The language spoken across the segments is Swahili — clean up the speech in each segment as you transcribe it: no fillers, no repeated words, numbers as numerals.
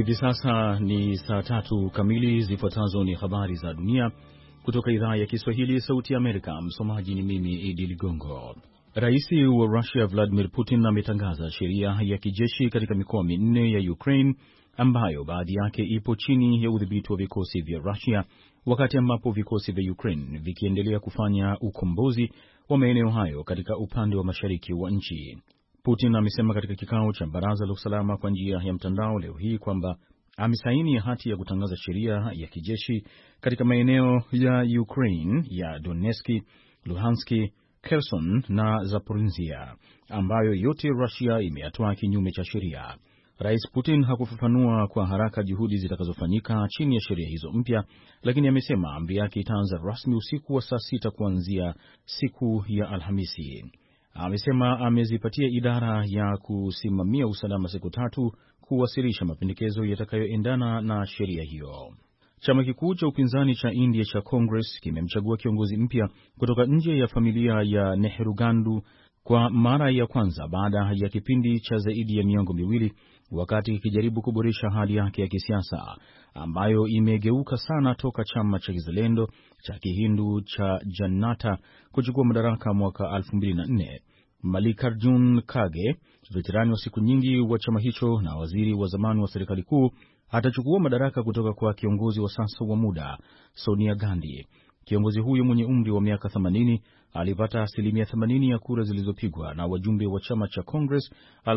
Hivi sasa ni saa 3 kamili. Zifuatazo ni habari za dunia kutoka idhaa ya Kiswahili Sauti ya Amerika. Msomaji ni mimi Idi Ligongo. Rais wa Russia Vladimir Putin ametangaza sheria ya kijeshi katika mikoa minne ya Ukraine ambayo baadhi yake ipo chini ya udhibiti wa vikosi vya Russia, wakati ambapo vikosi vya Ukraine vikiendelea kufanya ukombozi wa maeneo hayo katika upande wa mashariki wa nchi. Putin amesema katika kikao cha Baraza la Usalama kwa njia ya mtandao leo hii kwamba amesaini hati ya kutangaza sheria ya kijeshi katika maeneo ya Ukraine ya Donetsk, Luhansk, Kherson na Zaporizhia ambayo yote Russia imeyatoa kinyume cha sheria. Rais Putin hakufafanua kwa haraka juhudi zitakazofanyika chini ya sheria hizo mpya, lakini amesema amri yake itaanza rasmi usiku wa saa 6 kuanzia siku ya Alhamisi. Amesema amezipatia idara ya kusimamia usalama siku 3 kuwasilisha mapendekezo yatakayoendana na sheria hiyo. Chama kikuu cha upinzani cha India cha Congress kimemchagua kiongozi mpya kutoka nje ya familia ya Nehru Gandhi kwa mara ya kwanza baada ya kipindi cha zaidi ya miongo miwili, wakati ikijaribu kuboresha hali yake ya kisiasa ambayo imegeuka sana toka chama cha kizalendo cha Kihindu cha Janata kuchukua madaraka mwaka 2004. Mallikarjun Kharge, veterani wa siku nyingi wa chama hicho na waziri wa zamani wa serikali kuu, atachukua madaraka kutoka kwa kiongozi wa sasa wa muda Sonia Gandhi. Kiongozi huyo mwenye umri wa miaka 80 alipata 80% ya kura zilizopigwa na wajumbe wa chama cha Congress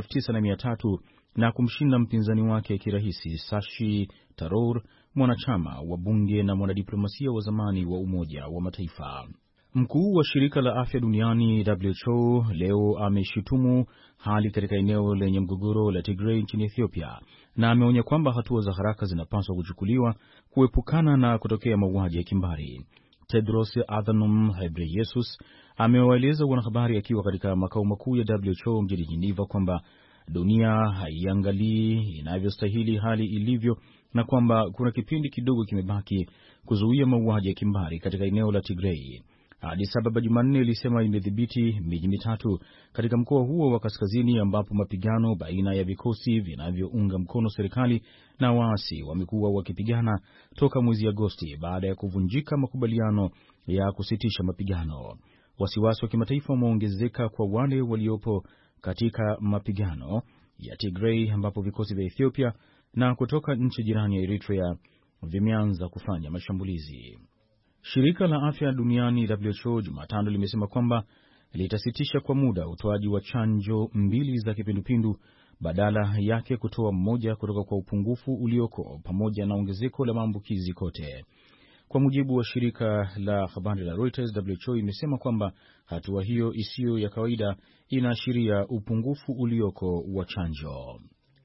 9300 na kumshinda mpinzani wake kirahisi Shashi Tharoor, mwanachama wa bunge na mwanadiplomasia wa zamani wa Umoja wa Mataifa. Mkuu wa shirika la afya duniani WHO leo ameshutumu hali katika eneo lenye mgogoro la Tigray nchini Ethiopia na ameonya kwamba hatua za haraka zinapaswa kuchukuliwa kuepukana na kutokea mauaji ya kimbari. Tedros Adhanom Ghebreyesus amewaeleza wanahabari akiwa katika makao makuu ya WHO mjini Geneva kwamba dunia haiangalii inavyostahili hali ilivyo na kwamba kuna kipindi kidogo kimebaki kuzuia mauaji ya kimbari katika eneo la Tigray. Addis Ababa Jumanne ilisema imedhibiti miji mitatu katika mkoa huo wa kaskazini ambapo mapigano baina ya vikosi vinavyounga mkono serikali na waasi wamekuwa wakipigana toka mwezi Agosti baada ya kuvunjika makubaliano ya kusitisha mapigano. Wasiwasi wa kimataifa umeongezeka kwa wale waliopo katika mapigano ya Tigray ambapo vikosi vya Ethiopia na kutoka nchi jirani ya Eritrea vimeanza kufanya mashambulizi. Shirika la Afya Duniani WHO Jumatano limesema kwamba litasitisha kwa muda utoaji wa chanjo 2 za kipindupindu, badala yake kutoa mmoja kutoka kwa upungufu ulioko pamoja na ongezeko la maambukizi kote. Kwa mujibu wa shirika la habari la Reuters, WHO imesema kwamba hatua hiyo isiyo ya kawaida inaashiria upungufu ulioko wa chanjo.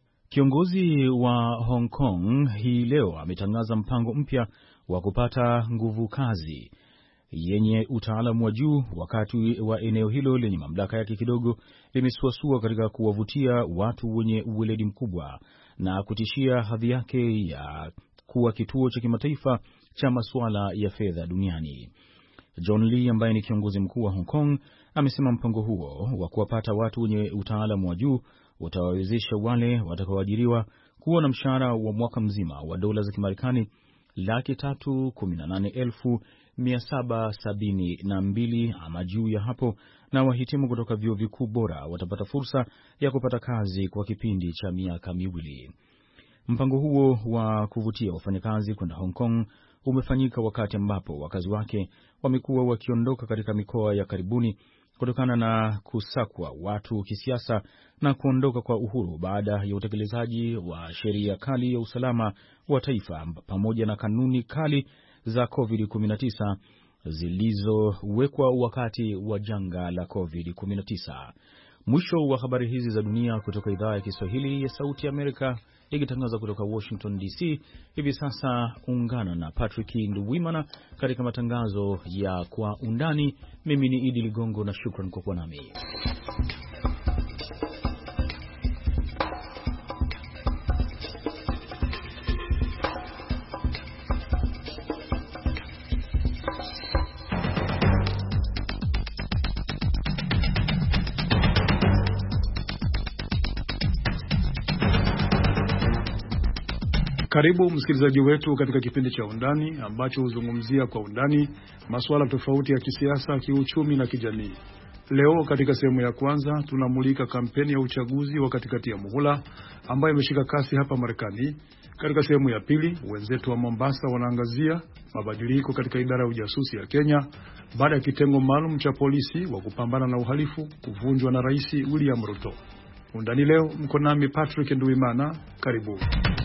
Kiongozi wa Hong Kong hii leo ametangaza mpango mpya wa kupata nguvu kazi yenye utaalamu wa juu, wakati wa eneo hilo lenye mamlaka yake kidogo limesuasua katika kuwavutia watu wenye uweledi mkubwa na kutishia hadhi yake ya kuwa kituo cha kimataifa cha masuala ya fedha duniani. John Lee ambaye ni kiongozi mkuu wa Hong Kong amesema mpango huo wa kuwapata watu wenye utaalamu wa juu utawawezesha wale watakaoajiriwa kuwa na mshahara wa mwaka mzima wa dola za Kimarekani 318,772 ama juu ya hapo, na wahitimu kutoka vyuo vikuu bora watapata fursa ya kupata kazi kwa kipindi cha miaka 2. Mpango huo wa kuvutia wafanyakazi kwenda Hong Kong umefanyika wakati ambapo wakazi wake wamekuwa wakiondoka katika mikoa ya karibuni kutokana na kusakwa watu kisiasa na kuondoka kwa uhuru baada ya utekelezaji wa sheria kali ya usalama wa taifa pamoja na kanuni kali za COVID-19 zilizowekwa wakati wa janga la COVID-19. Mwisho wa habari hizi za dunia kutoka idhaa ya Kiswahili ya Sauti ya Amerika ikitangaza kutoka Washington DC. Hivi sasa ungana na Patrick Nduwimana katika matangazo ya Kwa Undani. Mimi ni Idi Ligongo na shukran kwa kuwa nami. Karibu msikilizaji wetu katika kipindi cha Undani ambacho huzungumzia kwa undani masuala tofauti ya kisiasa, kiuchumi na kijamii. Leo katika sehemu ya kwanza tunamulika kampeni ya uchaguzi wa katikati ya muhula ambayo imeshika kasi hapa Marekani. Katika sehemu ya pili, wenzetu wa Mombasa wanaangazia mabadiliko katika idara ya ujasusi ya Kenya baada ya kitengo maalum cha polisi wa kupambana na uhalifu kuvunjwa na Rais William Ruto. Undani leo mko nami Patrick Nduimana, karibu.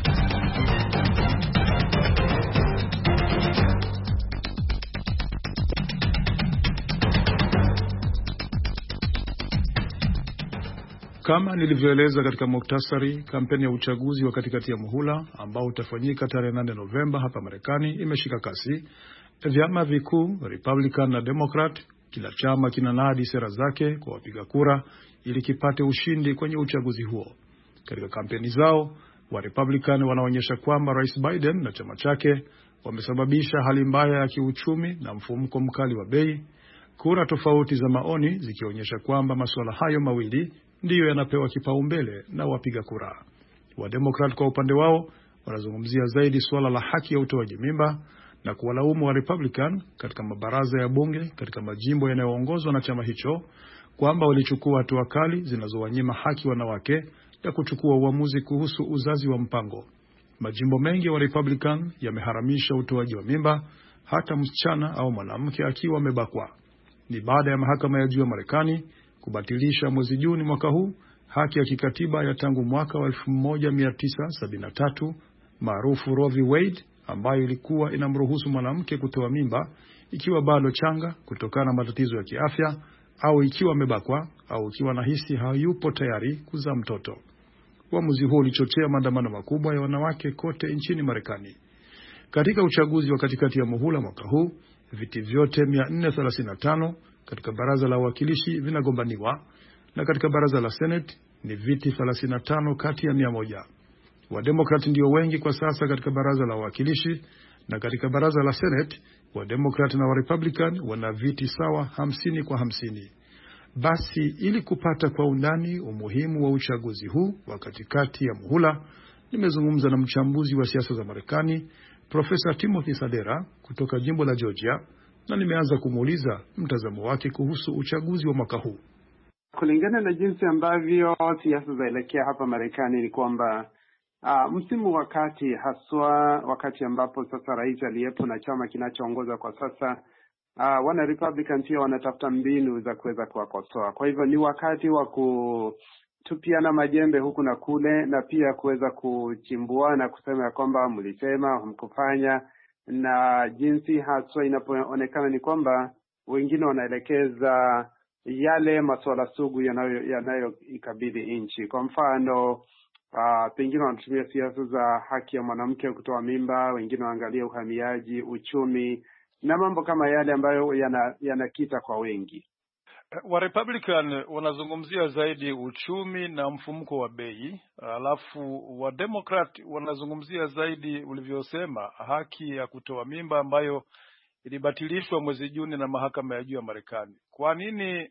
Kama nilivyoeleza katika muktasari, kampeni ya uchaguzi wa katikati ya muhula ambao utafanyika tarehe 8 Novemba hapa Marekani imeshika kasi. Vyama vikuu Republican na Democrat, kila chama kinanadi sera zake kwa wapiga kura ili kipate ushindi kwenye uchaguzi huo. Katika kampeni zao, wa Republican wanaonyesha kwamba Rais Biden na chama chake wamesababisha hali mbaya ya kiuchumi na mfumuko mkali wa bei. Kura tofauti za maoni zikionyesha kwamba masuala hayo mawili ndiyo yanapewa kipaumbele na wapiga kura. Wa Democrat kwa upande wao wanazungumzia zaidi suala la haki ya utoaji mimba na kuwalaumu wa Republican katika mabaraza ya bunge katika majimbo yanayoongozwa na chama hicho kwamba walichukua hatua kali zinazowanyima haki wanawake ya kuchukua uamuzi kuhusu uzazi wa mpango. Majimbo mengi wa Republican yameharamisha utoaji wa mimba hata msichana au mwanamke akiwa amebakwa. Ni baada ya mahakama ya juu ya Marekani kubatilisha mwezi Juni mwaka huu haki ya kikatiba ya tangu mwaka wa 1973 maarufu Roe v. Wade, ambayo ilikuwa inamruhusu mwanamke kutoa mimba ikiwa bado changa kutokana na matatizo ya kiafya au ikiwa amebakwa au ikiwa anahisi hayupo tayari kuzaa mtoto. Uamuzi huo ulichochea maandamano makubwa ya wanawake kote nchini Marekani. Katika uchaguzi wa katikati ya muhula mwaka huu, viti vyote 435 katika baraza la wawakilishi vinagombaniwa na katika baraza la Senate ni viti 35 kati ya 100. Wademokrat ndio wengi kwa sasa katika baraza la wawakilishi, na katika baraza la Senate Wademokrat na Warepublican wana viti sawa 50 kwa 50. Basi ili kupata kwa undani umuhimu wa uchaguzi huu wa katikati ya muhula, nimezungumza na mchambuzi wa siasa za Marekani Profesa Timothy Sadera kutoka jimbo la Georgia, na nimeanza kumuuliza mtazamo wake kuhusu uchaguzi wa mwaka huu. Kulingana na jinsi ambavyo siasa zaelekea hapa Marekani ni kwamba msimu wakati haswa wakati ambapo sasa rais aliyepo na chama kinachoongoza kwa sasa wana Republican pia wanatafuta mbinu za kuweza kuwakosoa. Kwa hivyo ni wakati wa kutupiana majembe huku na kule, na pia kuweza kuchimbua na kusema ya kwamba mlisema mkufanya, na jinsi haswa inapoonekana ni kwamba wengine wanaelekeza yale masuala sugu yanayoikabili nchi. Kwa mfano, pengine wanatumia siasa za haki ya mwanamke kutoa mimba, wengine waangalia uhamiaji, uchumi na mambo kama yale ambayo yanakita kwa wengi. Wa Republican wanazungumzia zaidi uchumi na mfumuko wa bei, alafu wa Democrat wanazungumzia zaidi ulivyosema haki ya kutoa mimba ambayo ilibatilishwa mwezi Juni na mahakama ya juu ya Marekani. Kwa nini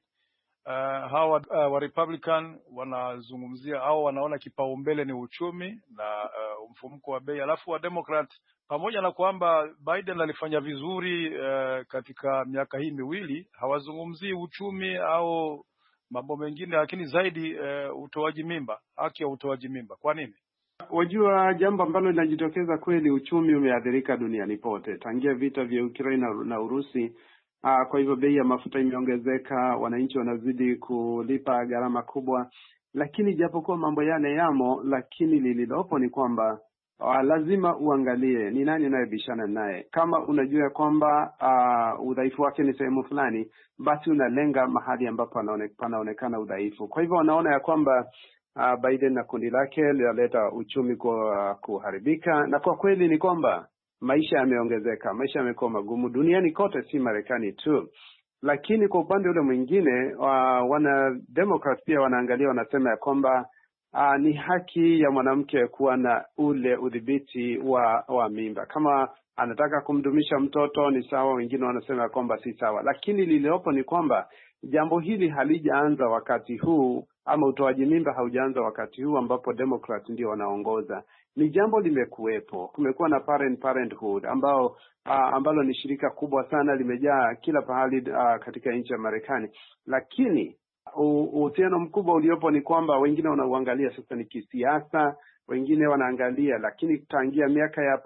hawa wa Republican wanazungumzia au wanaona kipaumbele ni uchumi na mfumuko wa bei, alafu wa Democrat pamoja na kwamba Biden alifanya vizuri katika miaka hii miwili, hawazungumzii uchumi au mambo mengine, lakini zaidi utoaji mimba, haki ya utoaji mimba. Kwa nini? Wajua, jambo ambalo linajitokeza kweli, uchumi umeathirika duniani pote tangia vita vya Ukraine na Urusi. Kwa hivyo bei ya mafuta imeongezeka, wananchi wanazidi kulipa gharama kubwa. Lakini japokuwa mambo yale yamo, lakini lililopo ni kwamba lazima uangalie ni nani anayebishana naye. Kama unajua kwamba udhaifu wake ni sehemu fulani, basi unalenga mahali ambapo panaonekana udhaifu. Kwa hivyo wanaona ya kwamba Biden na kundi lake linaleta uchumi kuharibika, na kwa kweli ni kwamba maisha yameongezeka, maisha yamekuwa magumu duniani kote, si Marekani tu. Lakini kwa upande ule mwingine, wana Democrat pia wanaangalia, wanasema ya kwamba ni haki ya mwanamke kuwa na ule udhibiti wa mimba. Kama anataka kumdumisha mtoto ni sawa, wengine wanasema ya kwamba si sawa. Lakini lililopo ni kwamba jambo hili halijaanza wakati huu, ama utoaji mimba haujaanza wakati huu ambapo Democrat ndio wanaongoza. ni jambo limekuwepo. Kumekuwa na Parenthood ambalo ni shirika kubwa sana, limejaa kila pahali katika nchi ya Marekani, lakini uhusiano mkubwa uliopo ni kwamba wengine wanauangalia sasa ni kisiasa, wengine wanaangalia, lakini tangia miaka ya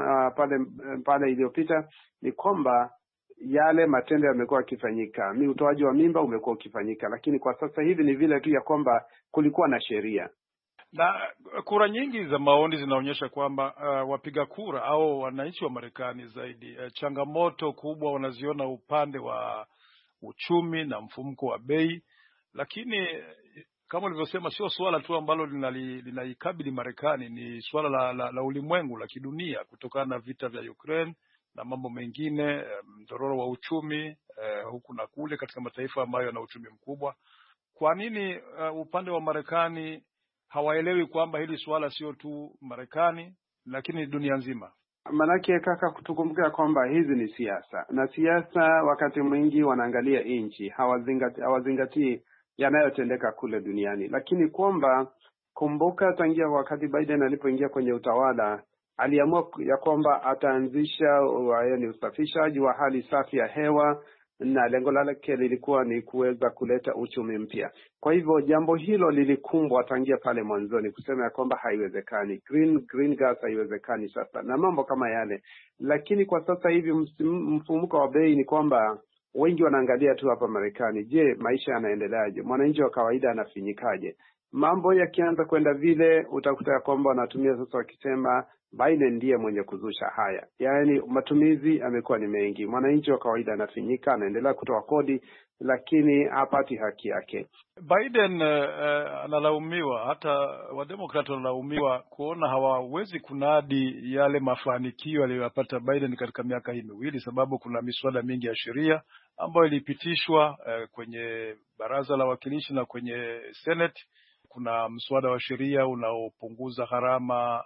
pale iliyopita ni kwamba yale matendo yamekuwa yakifanyika, utoaji wa mimba umekuwa ukifanyika, lakini kwa sasa hivi ni vile tu ya kwamba kulikuwa na sheria. Na kura nyingi za maoni zinaonyesha kwamba wapiga kura au wananchi wa Marekani zaidi changamoto kubwa wanaziona upande wa uchumi na mfumuko wa bei, lakini kama ulivyosema sio swala tu ambalo linaikabili Marekani, ni swala la ulimwengu, la kidunia, kutokana na vita vya Ukraine na mambo mengine, mdororo wa uchumi huku na kule katika mataifa ambayo yana uchumi mkubwa. Kwa nini upande wa Marekani hawaelewi kwamba hili swala sio tu Marekani lakini dunia nzima? Manake kaka, kutukumbuka kwamba hizi ni siasa, na siasa wakati mwingi wanaangalia nchi, hawazingatii yanayotendeka kule duniani. Lakini kwamba kumbuka, tangia wakati Biden alipoingia kwenye utawala, aliamua ya kwamba ataanzisha usafishaji wa hali safi ya hewa, na lengo lake lilikuwa ni kuweza kuleta uchumi mpya. Kwa hivyo jambo hilo lilikumbwa tangia pale mwanzoni, kusema ya kwamba haiwezekani, green gas haiwezekani sasa na mambo kama yale. Lakini kwa sasa hivi mfumuko wa bei ni kwamba wengi wanaangalia tu hapa Marekani, je, maisha yanaendeleaje? Mwananchi wa kawaida anafinyikaje? Mambo yakianza kwenda vile, utakuta ya kwamba wanatumia sasa wakisema Biden ndiye mwenye kuzusha haya. Yaani matumizi yamekuwa ni mengi. Mwananchi wa kawaida anafinyika, anaendelea kutoa kodi, lakini hapati haki yake. Biden analaumiwa, hata wademokrati wanalaumiwa kuona hawawezi kunadi yale mafanikio aliyopata Biden katika miaka hii miwili, sababu kuna miswada mingi ya sheria ambayo ilipitishwa kwenye baraza la wawakilishi na kwenye Senate. Kuna mswada wa sheria unaopunguza gharama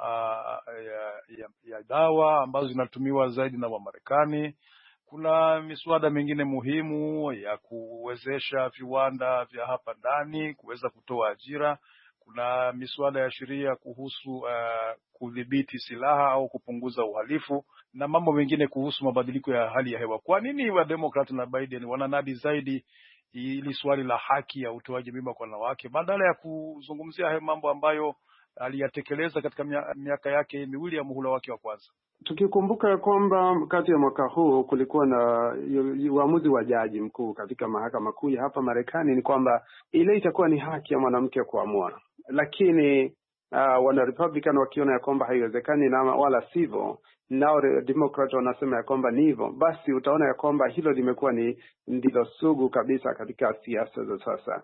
ya dawa ambazo zinatumiwa zaidi na Wamarekani. Kuna miswada mingine muhimu ya kuwezesha viwanda vya hapa ndani kuweza kutoa ajira. Kuna miswada ya sheria kuhusu kudhibiti silaha au kupunguza uhalifu na mambo mengine kuhusu mabadiliko ya hali ya hewa. Kwa nini wa Democrat na Biden wananadi zaidi ili swali la haki ya utoaji mimba kwa wanawake badala ya kuzungumzia hayo mambo ambayo aliyatekeleza katika miaka yake miwili ya muhula wake wa kwanza? Tukikumbuka kwamba kati ya mwaka huu kulikuwa na uamuzi wa jaji mkuu katika mahakama kuu ya hapa Marekani, ni kwamba ile itakuwa ni haki ya mwanamke kuamua, lakini wana Republican wakiona ya kwamba haiwezekani na wala sivyo, nao Democrat wanasema ya kwamba ni hivyo, basi utaona ya kwamba hilo limekuwa ndilo sugu kabisa katika siasa za sasa.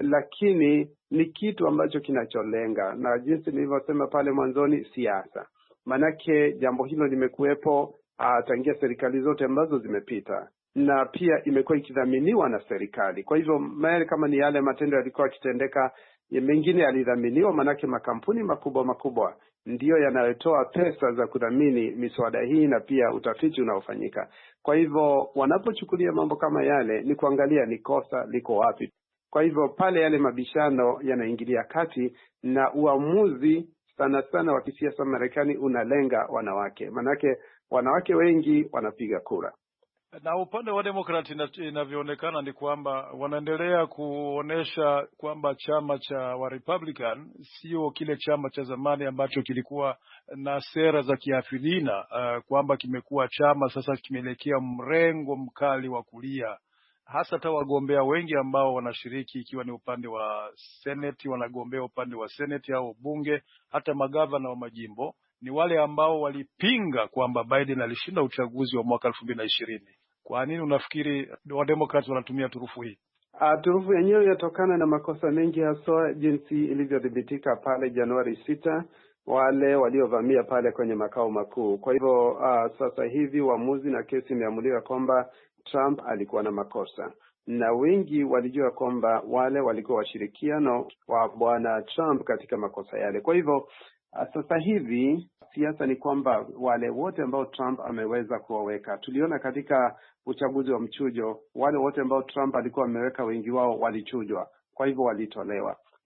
Lakini ni kitu ambacho kinacholenga, na jinsi nilivyosema pale mwanzoni, siasa. Manake jambo hilo limekuwepo tangia serikali zote ambazo zimepita, na pia imekuwa ikidhaminiwa na serikali. Kwa hivyo kama ni yale matendo yalikuwa yakitendeka, mengine yalidhaminiwa, manake makampuni makubwa ndiyo yanayotoa pesa za kudhamini miswada hii na pia utafiti unaofanyika. Kwa hivyo wanapochukulia mambo kama yale, ni kuangalia ni kosa liko wapi. Kwa hivyo pale yale mabishano yanaingilia kati, na uamuzi sana wa kisiasa Marekani unalenga wanawake, manake wanawake wengi wanapiga kura. Na upande wa Democrat inavyoonekana ni kwamba wanaendelea kuonesha kwamba chama cha wa Republican sio kile chama cha zamani ambacho kilikuwa na sera za kiafidhina, kwamba kimekuwa chama sasa kimeelekea mrengo mkali wa kulia. Hasa hata wagombea wengi ambao wanashiriki, ikiwa ni upande wa Senate, wanagombea upande wa Senate au bunge, hata magavana wa majimbo, ni wale ambao walipinga kwamba Biden alishinda uchaguzi wa mwaka 2020. Kwa nini unafikiri wa Democrats wanatumia turufu hii? Turufu yenyewe yatokana na makosa mengi, hasa jinsi ilivyodhibitika pale Januari 6, wale waliovamia pale kwenye makao makuu. Kwa hivyo sasa hivi uamuzi na kesi imeamuliwa kwamba Trump alikuwa na makosa, na wengi walijua kwamba wale walikuwa washirikiano wa bwana Trump katika makosa yale. Kwa hivyo sasa hivi siasa ni kwamba wale wote ambao Trump ameweza kuwaweka, tuliona katika uchaguzi wa mchujo, wale wote ambao Trump alikuwa ameweka wengi wao walichujwa, kwa hivyo walitolewa.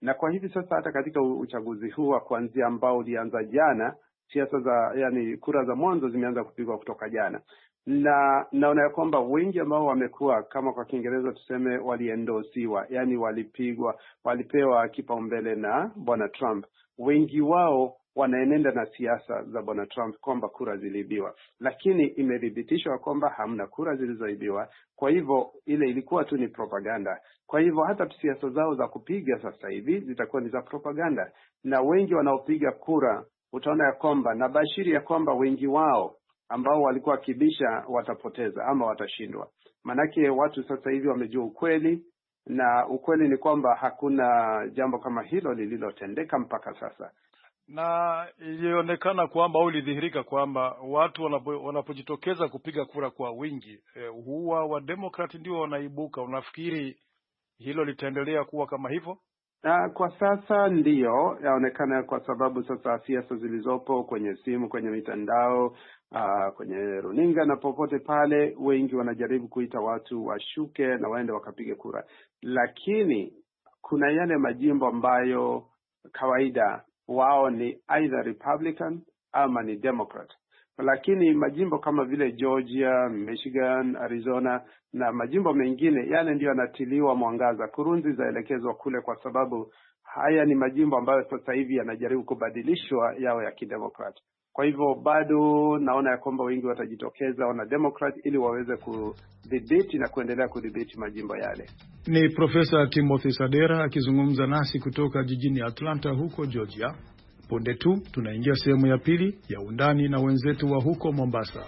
Na kwa hivi sasa hata katika uchaguzi huu wa kuanzia ambao ulianza jana, kura za mwanzo zimeanza kupigwa kutoka jana, na naona ya kwamba wengi ambao wamekuwa kama kwa Kiingereza tuseme waliendosiwa, yani walipewa kipaumbele na Bwana Trump, wengi wao wanaenenda na siasa za Bwana Trump kwamba kura ziliibiwa, lakini imethibitishwa kwamba hamna kura zilizoibiwa. Kwa hivyo ile ilikuwa tu ni propaganda. Kwa hivyo hata siasa zao za kupiga sasa hivi zitakuwa ni za propaganda, na wengi wanaopiga kura utaona ya kwamba na bashiri ya kwamba wengi wao ambao walikuwa kibisha watapoteza ama watashindwa. Manake watu sasa hivi wamejua ukweli, na ukweli ni kwamba hakuna jambo kama hilo lililotendeka mpaka sasa. Na ilionekana kwamba au ilidhihirika kwamba watu wanapojitokeza kupiga kura kwa wingi, huwa wa Democrat ndio wanaibuka. Unafikiri hilo litaendelea kuwa kama hivyo? Kwa sasa ndiyo yaonekana, kwa sababu sasa siasa zilizopo kwenye simu, kwenye mitandao, kwenye runinga na popote pale, wengi wanajaribu kuita watu washuke na waende wakapiga kura. Lakini kuna yale majimbo ambayo kawaida wao ni either Republican ama ni Democrat. Lakini majimbo kama vile Georgia, Michigan, Arizona na majimbo mengine, yale ndio yanatiliwa mwangaza, kurunzi zaelekezwa kule, kwa sababu haya ni majimbo ambayo sasa hivi yanajaribu kubadilishwa yao ya kidemokrat. Kwa hivyo bado naona ya kwamba wengi watajitokeza wana Democrat ili waweze kudhibiti na kuendelea kudhibiti majimbo yale. Ni Profesa Timothy Sadera akizungumza nasi kutoka jijini Atlanta huko Georgia. Punde tu tunaingia sehemu ya pili ya undani na wenzetu wa huko Mombasa.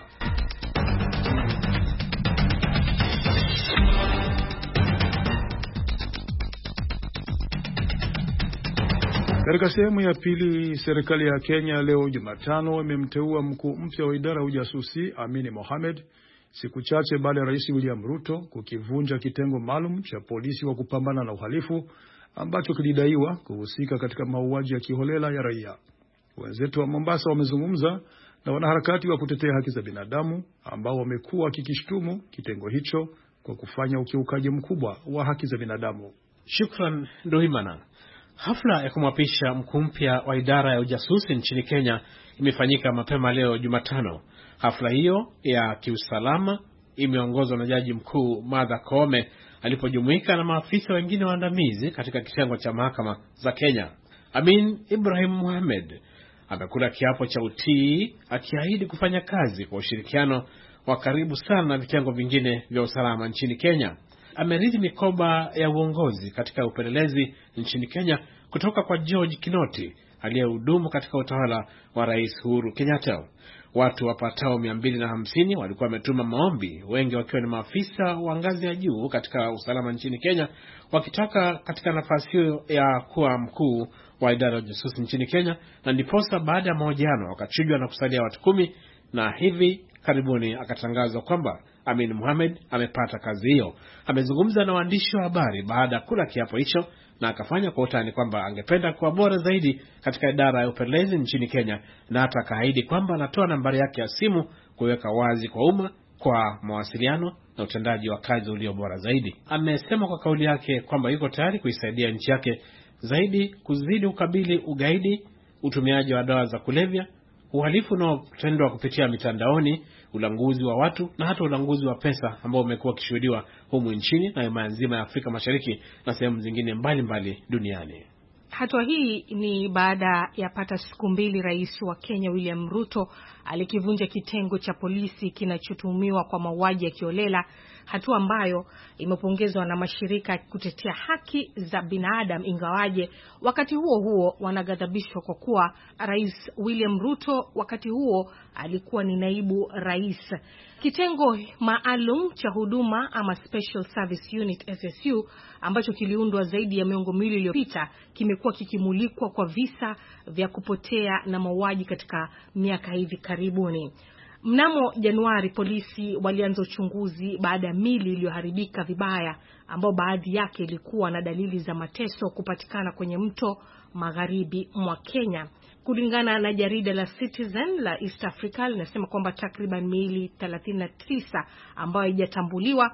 Katika sehemu ya pili, serikali ya Kenya leo Jumatano imemteua mkuu mpya wa idara ya ujasusi Amin Mohamed, siku chache baada ya Rais William Ruto kukivunja kitengo maalum cha polisi wa kupambana na uhalifu ambacho kilidaiwa kuhusika katika mauaji ya kiholela ya raia. Wenzetu wa Mombasa wamezungumza na wanaharakati wa kutetea haki za binadamu ambao wamekuwa wakikishtumu kitengo hicho kwa kufanya ukiukaji mkubwa wa haki za binadamu. Shukran Ndohimana. Hafla ya kumwapisha mkuu mpya wa idara ya ujasusi nchini Kenya imefanyika mapema leo Jumatano. Hafla hiyo ya kiusalama imeongozwa na Jaji Mkuu Martha Koome alipojumuika na maafisa wengine waandamizi katika kitengo cha mahakama za Kenya. Amin Ibrahim Mohamed amekula kiapo cha utii akiahidi kufanya kazi kwa ushirikiano wa karibu sana na vitengo vingine vya usalama nchini Kenya. Amerithi mikoba ya uongozi katika upelelezi nchini Kenya kutoka kwa George Kinoti aliyehudumu katika utawala wa Rais Uhuru Kenyatta. Watu wapatao 250 walikuwa wametuma maombi, wengi wakiwa ni maafisa wa ngazi ya juu katika usalama nchini Kenya, wakitaka katika nafasi hiyo ya kuwa mkuu wa idara ya ujasusi nchini Kenya, na ndiposa baada ya mahojiano wakachujwa na kusalia watu 10, na hivi karibuni akatangazwa kwamba Amin Mohamed amepata kazi hiyo. Amezungumza na waandishi wa habari baada ya kula kiapo hicho, na akafanya kwa utani kwamba angependa kuwa bora zaidi katika idara ya upelelezi nchini Kenya, na hata akaahidi kwamba anatoa nambari yake ya simu kuweka wazi kwa umma kwa mawasiliano na utendaji wa kazi ulio bora zaidi. Amesema kwa kauli yake kwamba yuko tayari kuisaidia nchi yake zaidi kuzidi ukabili ugaidi, utumiaji wa dawa za kulevya, uhalifu unaotendwa kupitia mitandaoni, ulanguzi wa watu na hata ulanguzi wa pesa ambao umekuwa kishuhudiwa humu nchini na eneo nzima ya Afrika Mashariki na sehemu zingine mbalimbali duniani. Hatua hii ni baada ya pata siku 2 Rais wa Kenya William Ruto alikivunja kitengo cha polisi kinachotuhumiwa kwa mauaji ya kiholela, hatua ambayo imepongezwa na mashirika kutetea haki za binadamu, ingawaje wakati huo huo wanaghadhabishwa kwa kuwa Rais William Ruto wakati huo alikuwa ni naibu rais. Kitengo maalum cha huduma ama Special Service Unit SSU ambacho kiliundwa zaidi ya miongo miwili iliyopita kimekuwa kikimulikwa kwa visa vya kupotea na mauaji katika miaka hivi karibuni. Mnamo Januari polisi walianza uchunguzi baada ya mili iliyoharibika vibaya ambao baadhi yake ilikuwa na dalili za mateso kupatikana kwenye mto magharibi mwa Kenya. Kulingana na jarida la Citizen la East Africa linasema kwamba takriban miili 39 ambayo haijatambuliwa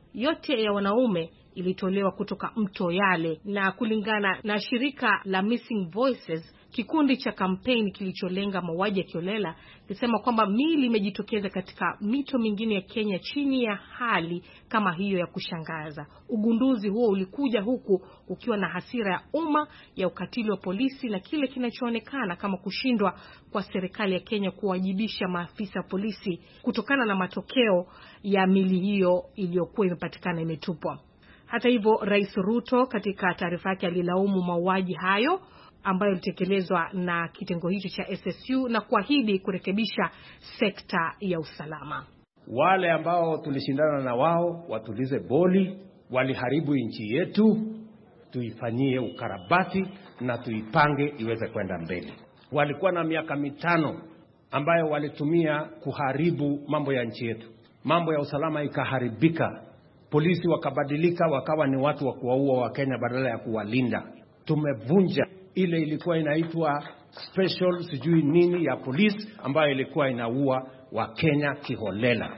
yote ya wanaume ilitolewa kutoka mto Yale, na kulingana na shirika la Missing Voices, kikundi cha kampeni kilicholenga mauaji ya kiolela, kisema kwamba miili imejitokeza katika mito mingine ya Kenya chini ya hali kama hiyo ya kushangaza. Ugunduzi huo ulikuja huku ukiwa na hasira ya umma ya ukatili wa polisi na kile kinachoonekana kama kushindwa kwa serikali ya Kenya kuwajibisha maafisa polisi kutokana na matokeo ya miili hiyo iliyokuwa imepatikana imetupwa. Hata hivyo, Rais Ruto katika taarifa yake alilaumu mauaji hayo ambayo ilitekelezwa na kitengo hicho cha SSU na kuahidi kurekebisha sekta ya usalama. Wale ambao tulishindana na wao watulize boli, waliharibu nchi yetu, tuifanyie ukarabati na tuipange iweze kwenda mbele. Walikuwa na miaka 5 ambayo walitumia kuharibu mambo ya nchi yetu. Mambo ya usalama ikaharibika. Polisi wakabadilika wakawa ni watu wa kuwaua wa Kenya badala ya kuwalinda. Tumevunja ile ilikuwa inaitwa special sijui nini ya polisi ambayo ilikuwa inaua wa Kenya kiholela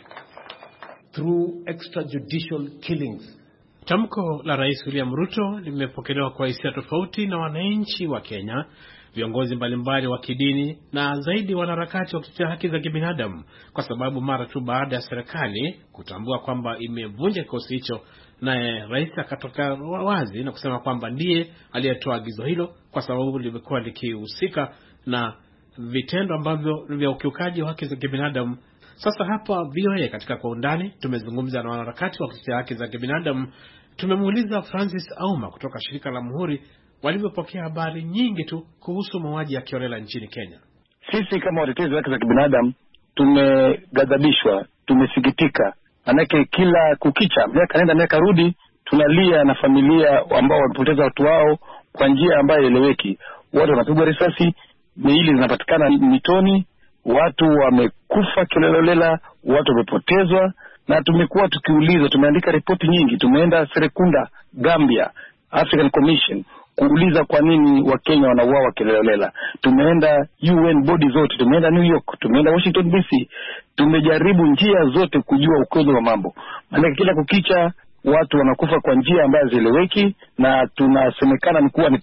through extrajudicial killings. Tamko la Rais William Ruto limepokelewa kwa hisia tofauti na wananchi wa Kenya, viongozi mbalimbali wa kidini na zaidi wanaharakati wa kutetea haki za kibinadamu, kwa sababu mara tu baada ya serikali kutambua kwamba imevunja kikosi hicho, na rais akatoka wazi na kusema kwamba ndiye aliyetoa agizo hilo kwa sababu limekuwa likihusika na vitendo ambavyo vya ukiukaji wa haki za kibinadamu. Sasa hapa VOA katika Kwa Undani tumezungumza na wanaharakati wa kutetea haki za kibinadamu. Tumemuuliza Francis Auma kutoka shirika la Muhuri walivyopokea habari nyingi tu kuhusu mauaji ya kiolela nchini Kenya. Sisi kama watetezi wa haki za kibinadamu tumeghadhabishwa, tumesikitika. Manake kila kukicha, miaka nenda miaka rudi, tunalia na familia ambao wamepoteza watu wao kwa njia ambayo eleweki. Watu wanapigwa risasi, miili zinapatikana mitoni, watu wamekufa kiolela, watu wamepotezwa, na tumekuwa tukiuliza, tumeandika ripoti nyingi, tumeenda Serekunda, Gambia, African Commission kuuliza kwa nini Wakenya wanauawa kiolela. Tumeenda UN body zote, tumeenda New York, tumeenda Washington DC, tumejaribu njia zote kujua ukweli wa mambo. Maana kila kukicha watu wanakufa kwa njia ambazo zieleweki, na tunasemekana ni kuwa ni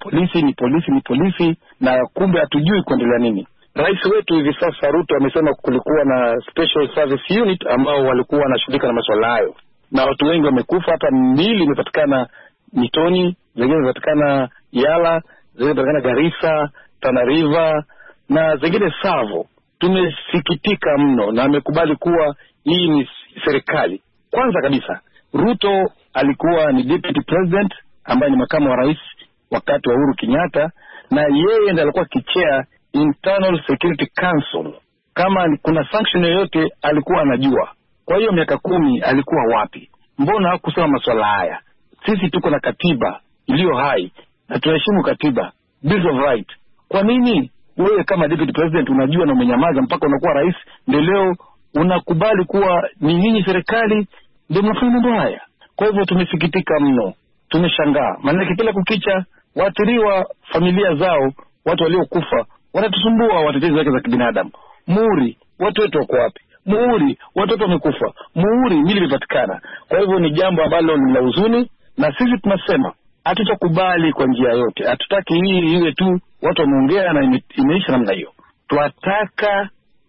polisi, na kumbe hatujui kuendelea nini. Rais wetu hivi sasa Ruto amesema kulikuwa na special service unit ambao walikuwa wanashughulika na masuala hayo, na watu wengi wamekufa. Hata miili imepatikana mitoni, zingine zimepatikana Yala, zingine zimepatikana Garissa, Tana River na zingine Savo. Tumesikitika mno, na amekubali kuwa hii ni serikali. Kwanza kabisa, Ruto alikuwa ni deputy president ambaye ni makamu wa rais wakati wa Uhuru Kenyatta, na yeye ndiye alikuwa kichea Internal Security Council. Kama kuna sanction yoyote alikuwa anajua. Kwa hiyo miaka 10 alikuwa wapi? Mbona hakusema masuala haya? Sisi tuko na katiba iliyo hai na tunaheshimu katiba, Bill of Right. Kwa nini wewe kama deputy president unajua na umenyamaza mpaka unakuwa rais, ndio leo unakubali kuwa ni nyinyi serikali ndio mnafanya mambo haya? Kwa hivyo tumesikitika mno, tumeshangaa. Maana kila kukicha waathiriwa, familia zao, watu waliokufa wanatusumbua. Watetezi wake za kibinadamu, Muhuri, watu wetu wako wapi? Muhuri, watoto wamekufa. Muhuri, mili imepatikana. Kwa hivyo ni jambo ambalo ni la huzuni, na sisi tunasema hatutakubali kwa njia yote. Hatutaki hii iwe tu watu wameongea na imeisha namna hiyo. Tunataka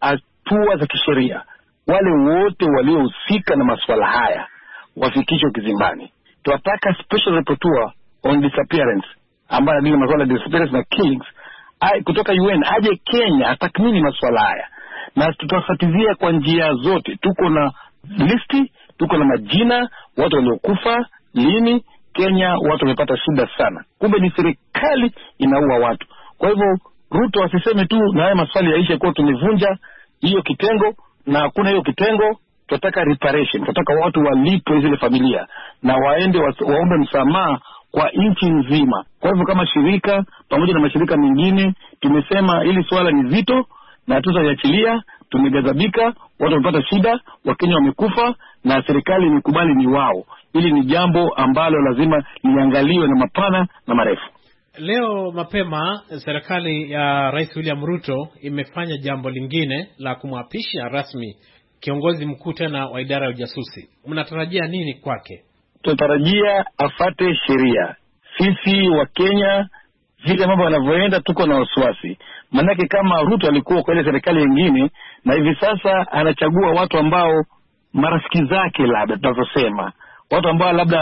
hatua za kisheria. Wale wote waliohusika na masuala haya wafikishwe kizimbani. Tunataka special rapporteur on disappearance ambaye ndio masuala ya disappearance na killings kutoka UN aje Kenya atakmini masuala haya, na tutafuatilia kwa njia zote. Tuko na listi, tuko na majina watu waliokufa lini. Kenya watu wamepata shida sana, kumbe ni serikali inaua watu. Kwa hivyo Ruto asiseme tu na haya maswali yaishe kwa tumevunja hiyo kitengo, na hakuna hiyo kitengo. Tunataka reparation, tunataka watu walipwe zile familia na waende waombe msamaha kwa nchi nzima. Kwa hivyo kama shirika pamoja na mashirika mengine tumesema hili swala ni zito na tutaiachilia. Tumeghadhabika, watu wamepata shida, Wakenya wamekufa, na serikali imekubali ni wao. Hili ni jambo ambalo lazima liangaliwe na mapana na marefu. Leo mapema serikali ya Rais William Ruto imefanya jambo lingine la kumwapisha rasmi kiongozi mkuu tena wa idara ya ujasusi. Mnatarajia nini kwake? Tunatarajia afate sheria. Sisi wa Kenya vile mambo yanavyoenda tuko na wasiwasi. Manake kama Ruto alikuwa kwa ile serikali nyingine na hivi sasa anachagua watu ambao marafiki zake, labda tutasema watu ambao labda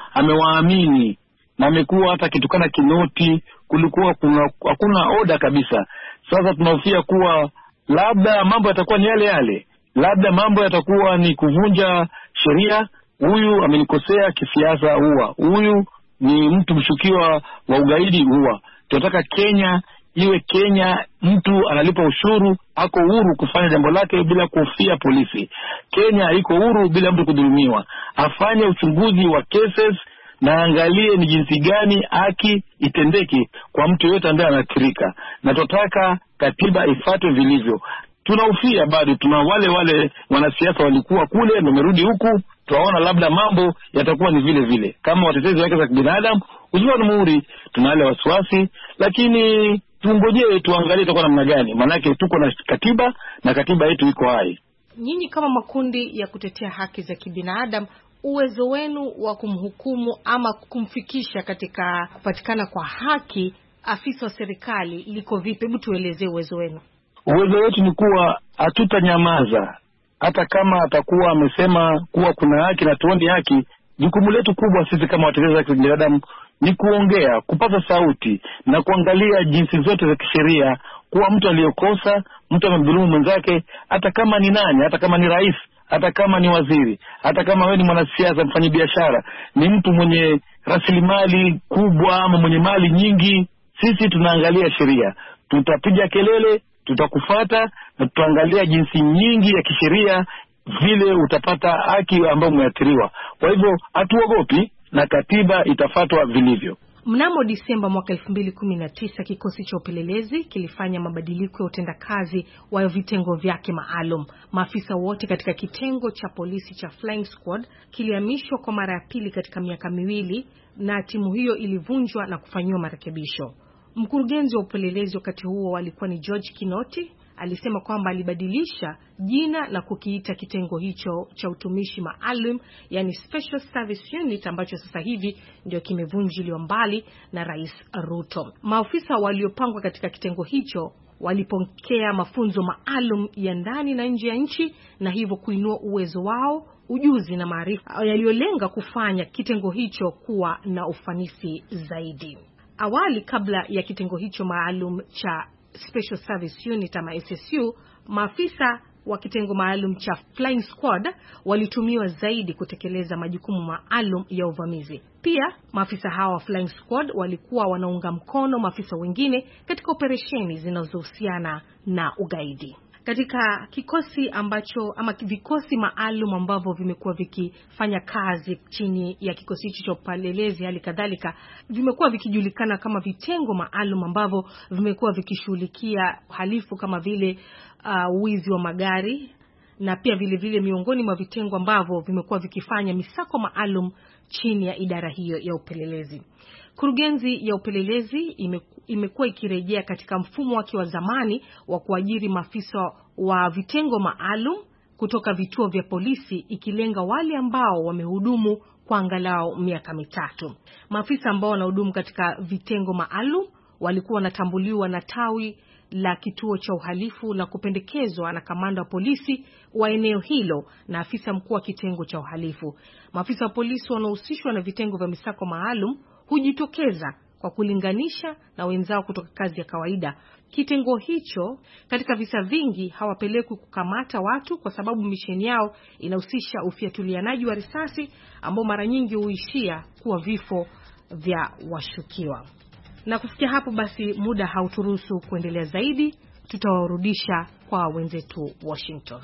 amewaamini na amekuwa hata kitukana kinoti, kulikuwa hakuna oda kabisa. Sasa tunahofia kuwa labda mambo yatakuwa ni yale yale, labda mambo yatakuwa ni kuvunja sheria. Huyu amenikosea kisiasa, huyu ni mtu mshukiwa wa ugaidi, tunataka Kenya iwe Kenya mtu analipa ushuru, ako huru kufanya jambo lake bila kuhofia polisi. Kenya iko huru bila mtu kudhulumiwa. Afanye uchunguzi wa cases na angalie ni jinsi gani haki itendeke kwa mtu yote ambaye anaathirika. Na tunataka katiba ifuatwe vilivyo. Tunahofia bado tuna wale wanasiasa walikuwa kule na wamerudi huku, tunaona labda mambo yatakuwa ni vile vile. Kama watetezi wake za binadamu, uzima muhuri, tuna wale wasiwasi, lakini tungojee tuangalie itakuwa namna gani. Manake tuko na katiba na katiba yetu iko hai. Nyinyi kama makundi ya kutetea haki za kibinadamu, uwezo wenu wa kumhukumu ama kumfikisha katika kupatikana kwa haki afisa wa serikali liko vipi? Hebu tuelezee uwezo wenu. Uwezo wetu ni kuwa hatutanyamaza. Hata kama atakuwa amesema kuwa kuna haki na tuone haki, jukumu letu kubwa sisi kama watetezi wa haki za binadamu ni kuongea, kupata sauti na kuangalia jinsi zote za kisheria, kuwa mtu aliyokosa, mtu amemdhulumu mwenzake, hata kama ni nani, hata kama ni rais, hata kama ni waziri, hata kama wewe ni mwanasiasa, mfanyabiashara, ni mtu mwenye rasilimali kubwa ama mwenye mali nyingi, sisi tunaangalia sheria. Tutapiga kelele, tutakufuata na tutaangalia jinsi nyingi ya kisheria vile utapata haki ambayo umeathiriwa. Kwa hivyo hatuogopi na katiba itafuatwa vilivyo. Mnamo Disemba mwaka 2019 kikosi cha upelelezi kilifanya mabadiliko ya utendakazi wa vitengo vyake maalum. Maafisa wote katika kitengo cha polisi cha Flying Squad kilihamishwa kwa mara ya pili katika miaka miwili, na timu hiyo ilivunjwa na kufanywa marekebisho. Mkurugenzi wa upelelezi wakati huo alikuwa ni George Kinoti. Alisema kwamba alibadilisha jina na kukiita kitengo hicho cha utumishi maalum, yani Special Service Unit, ambacho sasa hivi ndio kimevunjiliwa mbali na Rais Ruto. Maafisa waliopangwa katika kitengo hicho walipokea mafunzo maalum ya ndani na nje ya nchi, na hivyo kuinua uwezo wao, ujuzi na maarifa yaliyolenga kufanya kitengo hicho kuwa na ufanisi zaidi. Awali, kabla ya kitengo hicho maalum cha Special Service Unit ama SSU, maafisa wa kitengo maalum cha Flying Squad walitumiwa zaidi kutekeleza majukumu maalum ya uvamizi. Pia maafisa hawa wa Flying Squad walikuwa wanaunga mkono maafisa wengine katika operesheni zinazohusiana na ugaidi. Katika kikosi ambacho ama vikosi maalum ambavyo vimekuwa vikifanya kazi chini ya kikosi hicho cha upelelezi, hali kadhalika vimekuwa vikijulikana kama vitengo maalum ambavyo vimekuwa vikishughulikia uhalifu kama vile wizi wa magari, na pia vile miongoni mwa vitengo ambavyo vimekuwa vikifanya misako maalum chini ya idara hiyo ya upelelezi. Kurugenzi ya upelelezi imekuwa ikirejea katika mfumo wake wa zamani wa kuajiri maafisa wa vitengo maalum kutoka vituo vya polisi, ikilenga wale ambao wamehudumu kwa angalau miaka 3. Maafisa ambao wanahudumu katika vitengo maalum walikuwa wanatambuliwa na tawi la kituo cha uhalifu na kupendekezwa na kamanda wa polisi wa eneo hilo na afisa mkuu wa kitengo cha uhalifu. Maafisa wa polisi wanaohusishwa na vitengo vya misako maalum hujitokeza kwa kulinganisha na wenzao kutoka kazi ya kawaida. Kitengo hicho katika visa vingi hawapelekwi kukamata watu kwa sababu misheni yao inahusisha ufiatulianaji wa risasi ambao mara nyingi huishia kuwa vifo vya washukiwa. Na kufikia hapo basi muda hauturuhusu kuendelea zaidi, tutawarudisha kwa wenzetu Washington.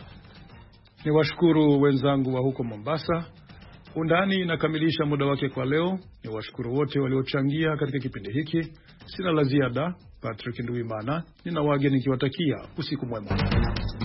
Ni washukuru wenzangu wa huko Mombasa. Undani inakamilisha muda wake kwa leo. Ni washukuru wote waliochangia katika kipindi hiki. Sina la ziada. Patrick Nduwimana ninawaaga nikiwatakia usiku mwema.